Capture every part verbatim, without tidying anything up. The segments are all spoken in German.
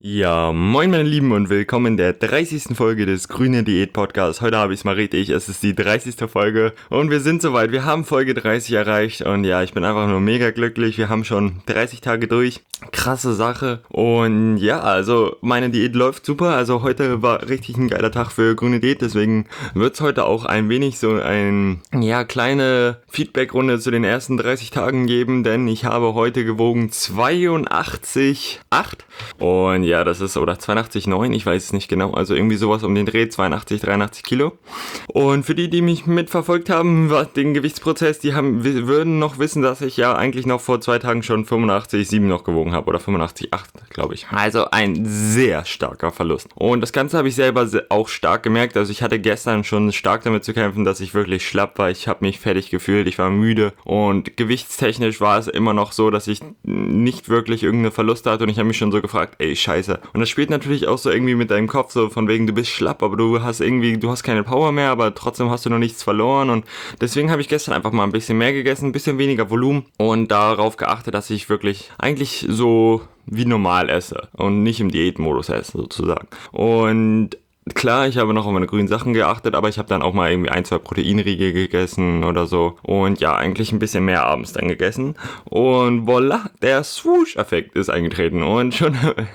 Ja, moin meine Lieben und willkommen in der dreißigsten Folge des Grüne Diät Podcasts. Heute habe ich es mal richtig, es ist die dreißigste Folge und wir sind soweit. Wir haben Folge dreißig erreicht und ja, ich bin einfach nur mega glücklich. Wir haben schon dreißig Tage durch. Krasse Sache. Und ja, also meine Diät läuft super. Also heute war richtig ein geiler Tag für Grüne Diät, deswegen wird es heute auch ein wenig so ein, ja, kleine Feedback-Runde zu den ersten dreißig Tagen geben, denn ich habe heute gewogen zweiundachtzig Komma acht und ja, das ist, oder zweiundachtzig Komma neun, ich weiß es nicht genau, also irgendwie sowas um den Dreh, zweiundachtzig, dreiundachtzig Kilo. Und für die, die mich mitverfolgt haben, den Gewichtsprozess, die haben, würden noch wissen, dass ich ja eigentlich noch vor zwei Tagen schon fünfundachtzig Komma sieben noch gewogen habe, oder fünfundachtzig Komma acht, glaube ich. Also ein sehr starker Verlust. Und das Ganze habe ich selber auch stark gemerkt, also ich hatte gestern schon stark damit zu kämpfen, dass ich wirklich schlapp war, ich habe mich fertig gefühlt, ich war müde und gewichtstechnisch war es immer noch so, dass ich nicht wirklich irgendeine Verluste hatte und ich habe mich schon so gefragt, ey, scheiße. Und das spielt natürlich auch so irgendwie mit deinem Kopf, so von wegen, du bist schlapp, aber du hast irgendwie, du hast keine Power mehr, aber trotzdem hast du noch nichts verloren und deswegen habe ich gestern einfach mal ein bisschen mehr gegessen, ein bisschen weniger Volumen und darauf geachtet, dass ich wirklich eigentlich so wie normal esse und nicht im Diätmodus esse sozusagen. Und klar, ich habe noch auf meine grünen Sachen geachtet, aber ich habe dann auch mal irgendwie ein, zwei Proteinriegel gegessen oder so. Und ja, eigentlich ein bisschen mehr abends dann gegessen. Und voila, der Swoosh-Effekt ist eingetreten. Und schon,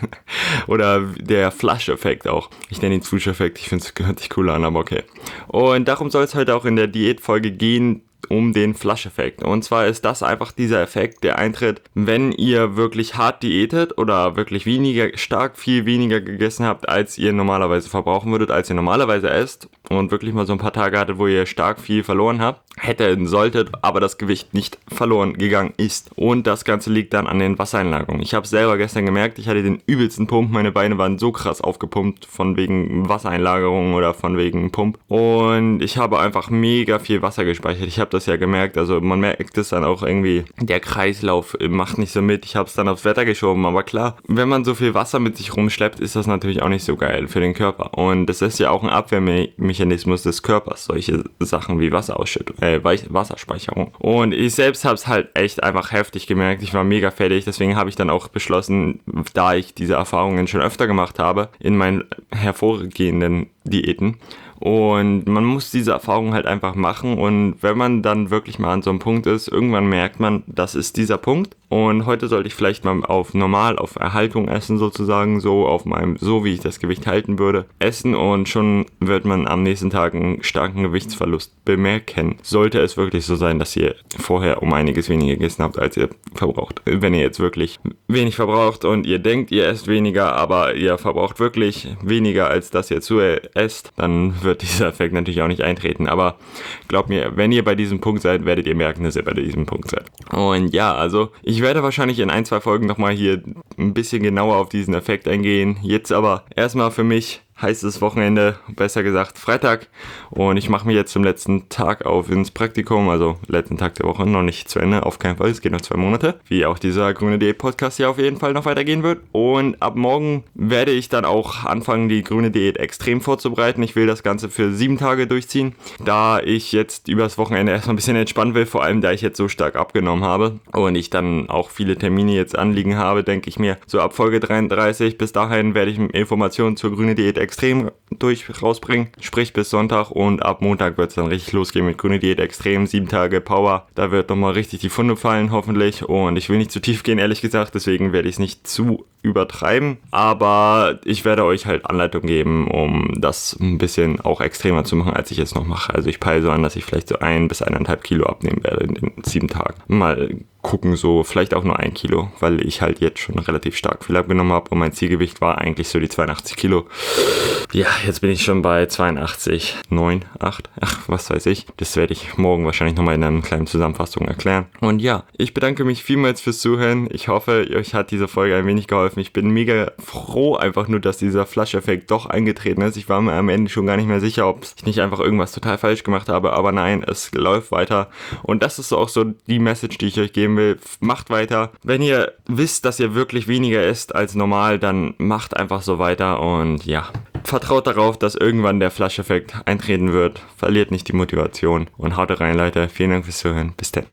oder der Flush-Effekt auch. Ich nenne ihn Swoosh-Effekt, ich finde es hört sich cool an, aber okay. Und darum soll es heute auch in der Diätfolge gehen, um den Flush-Effekt. Und zwar ist das einfach dieser Effekt, der eintritt, wenn ihr wirklich hart diätet oder wirklich weniger, stark viel weniger gegessen habt, als ihr normalerweise verbrauchen würdet, als ihr normalerweise esst und wirklich mal so ein paar Tage hattet, wo ihr stark viel verloren habt, hättet, solltet, aber das Gewicht nicht verloren gegangen ist. Und das Ganze liegt dann an den Wassereinlagerungen. Ich habe es selber gestern gemerkt, ich hatte den übelsten Pump, meine Beine waren so krass aufgepumpt von wegen Wassereinlagerungen oder von wegen Pump und ich habe einfach mega viel Wasser gespeichert. Ich habe das ja gemerkt, also man merkt es dann auch irgendwie, der Kreislauf macht nicht so mit, ich habe es dann aufs Wetter geschoben, aber klar, wenn man so viel Wasser mit sich rumschleppt, ist das natürlich auch nicht so geil für den Körper und das ist ja auch ein Abwehrmechanismus des Körpers, solche Sachen wie Wasserausschüttung, äh, Wasserspeicherung und ich selbst habe es halt echt einfach heftig gemerkt, ich war mega fertig, deswegen habe ich dann auch beschlossen, da ich diese Erfahrungen schon öfter gemacht habe, in meinen hervorgehenden Diäten, und man muss diese Erfahrung halt einfach machen und wenn man dann wirklich mal an so einem Punkt ist, irgendwann merkt man, das ist dieser Punkt und heute sollte ich vielleicht mal auf normal, auf Erhaltung essen sozusagen, so auf meinem, so wie ich das Gewicht halten würde, essen und schon wird man am nächsten Tag einen starken Gewichtsverlust bemerken. Sollte es wirklich so sein, dass ihr vorher um einiges weniger gegessen habt, als ihr verbraucht. Wenn ihr jetzt wirklich wenig verbraucht und ihr denkt, ihr esst weniger, aber ihr verbraucht wirklich weniger, als das ihr zu esst, dann wird dieser Effekt natürlich auch nicht eintreten. Aber glaubt mir, wenn ihr bei diesem Punkt seid, werdet ihr merken, dass ihr bei diesem Punkt seid. Und ja, also ich werde wahrscheinlich in ein, zwei Folgen nochmal hier ein bisschen genauer auf diesen Effekt eingehen. Jetzt aber erstmal für mich heißt es Wochenende, besser gesagt Freitag, und ich mache mich jetzt zum letzten Tag auf ins Praktikum, also letzten Tag der Woche, noch nicht zu Ende, auf keinen Fall, es geht noch zwei Monate, wie auch dieser Grüne Diät Podcast hier auf jeden Fall noch weitergehen wird, und ab morgen werde ich dann auch anfangen, die Grüne Diät extrem vorzubereiten. Ich will das Ganze für sieben Tage durchziehen, da ich jetzt übers Wochenende erstmal ein bisschen entspannen will, vor allem da ich jetzt so stark abgenommen habe und ich dann auch viele Termine jetzt anliegen habe, denke ich mir, so ab Folge dreiunddreißig, bis dahin werde ich Informationen zur Grüne Diät extrem durch rausbringen, sprich bis Sonntag, und ab Montag wird es dann richtig losgehen mit Grüne Diät extrem, sieben Tage Power, da wird nochmal richtig die Funde fallen hoffentlich, und ich will nicht zu tief gehen, ehrlich gesagt, deswegen werde ich es nicht zu übertreiben, aber ich werde euch halt Anleitung geben, um das ein bisschen auch extremer zu machen, als ich jetzt noch mache. Also ich peile so an, dass ich vielleicht so ein bis eineinhalb Kilo abnehmen werde in den sieben Tagen. Mal gucken, so vielleicht auch nur ein Kilo, weil ich halt jetzt schon relativ stark viel abgenommen habe und mein Zielgewicht war eigentlich so die zweiundachtzig Kilo. Ja, jetzt bin ich schon bei zweiundachtzig, neun, acht, ach, was weiß ich. Das werde ich morgen wahrscheinlich nochmal in einer kleinen Zusammenfassung erklären. Und ja, ich bedanke mich vielmals fürs Zuhören. Ich hoffe, euch hat diese Folge ein wenig geholfen. Ich bin mega froh einfach nur, dass dieser Flush-Effekt doch eingetreten ist. Ich war mir am Ende schon gar nicht mehr sicher, ob ich nicht einfach irgendwas total falsch gemacht habe, aber nein, es läuft weiter. Und das ist auch so die Message, die ich euch geben will. Macht weiter. Wenn ihr wisst, dass ihr wirklich weniger esst als normal, dann macht einfach so weiter und ja, vertraut darauf, dass irgendwann der Flush-Effekt eintreten wird. Verliert nicht die Motivation und haut rein, Leute. Vielen Dank fürs Zuhören. Bis dann.